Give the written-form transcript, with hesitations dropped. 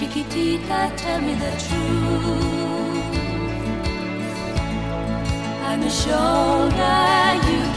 Chiquitita, tell me the truth. I'm a shoulder you